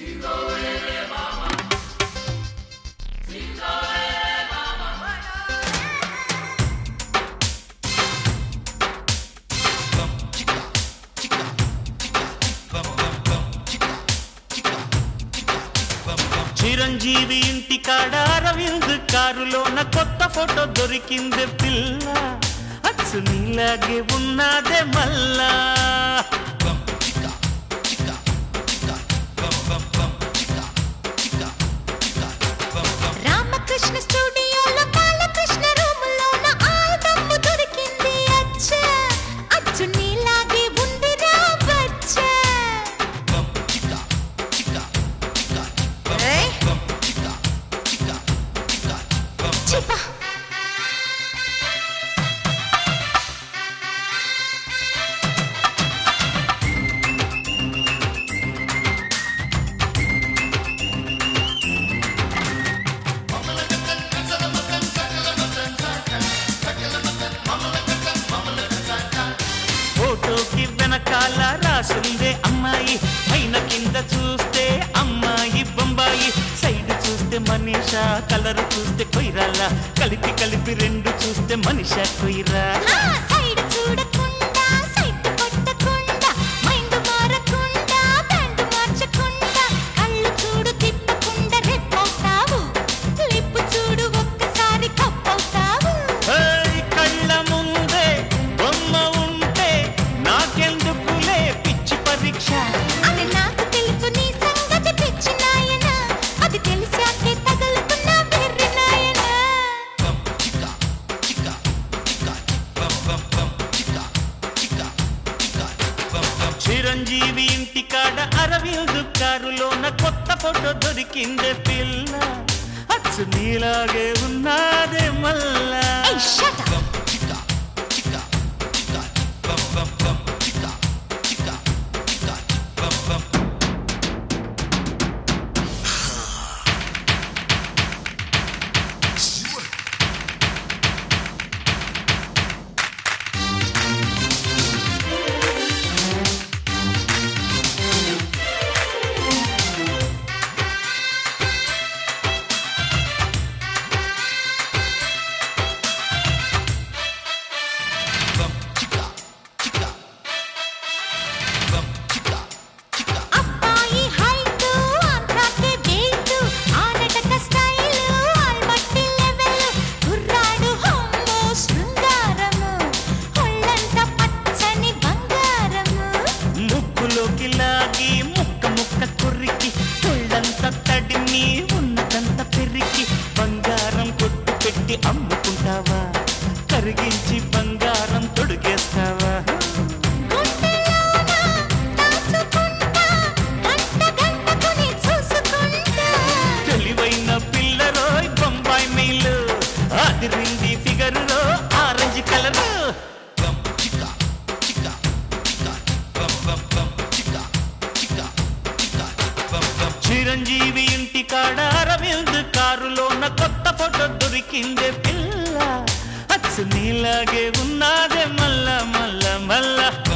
చిరంజీవి ఇంటి కాడ అరవింద్ కారులోన కొత్త ఫోటో దొరికింది పిల్ల అచ్చు నీలాగే ఉన్నదే మల్లా రామకృష్ణ స్టూడియోలో బాలకృష్ణ రూములోన ఆల్బమ్ దొరికింది అచ్చు నీలాగే ఉందిరా బచ్చా చిపా ఫోటోకి వెనకాల రాసుందే అమ్మాయి పైన కింద చూస్తే అమ్మాయి బొంబాయి సైడ్ చూస్తే మనీషా కలర్ చూస్తే కొయిరాల కలిపి కలిపి రెండు చూస్తే మనిషా కొయిరా సైడ్ చూడకుండా సైట్ కొట్టకుండా మైండ్ మారకుండా బ్యాండ్ మార్చకుండా కళ్ళు చూడు తిప్పకుండా రెప్పవుతావు లిప్పు చూడు ఒక్కసారి కప్పవుతావు కళ్ళ ముందే బొమ్మ ఉంటే నాకెందుకులే పిచ్చి పరీక్ష అది నాకు తెలుసు నీ సంగతి పిచ్చి నాయన అది తెలిసాకే తగులుకున్న వెర్రి నాయన చిరంజీవి ఇంటి కాడ అరవింద్ కారులోన కొత్త ఫోటో దొరికిందే పిల్ల అచ్చు నీలాగే ఉన్నదే మల్లా shut up. అబ్బాయి హైట్ ఆంధ్రాకే వెయిట్ ఆనటక స్టైల్ ఆల్మట్టి లెవెల్ కుర్రాడు హోమో శృంగారము ఒళ్ళంత పచ్చని బంగారము ముక్కులోకి లాగి ముక్క ముక్క కొరికి ఒళ్ళంత తడిమి ఉన్నదంత పెరికి బంగారం కొట్టు పెట్టి అమ్ముకుంటావా కరిగించి బంగారం తొడిగేస్తావా గుండెలోన దాచుకుంటా గంట గంటకుని చూసుకుంటా తెలివైన పిల్లరోయ్ బొంబాయి మెయిల్ అదిరింది ఫిగరులో ఆరెంజ్ కలర్ చిరంజీవి ఇంటి కాడ అరవింద్ కారులోన కొత్త ఫోటో దొరికిందే పిల్ల అచ్చు నీలాగే ఉన్నదే మల్ల మల్ల మల్ల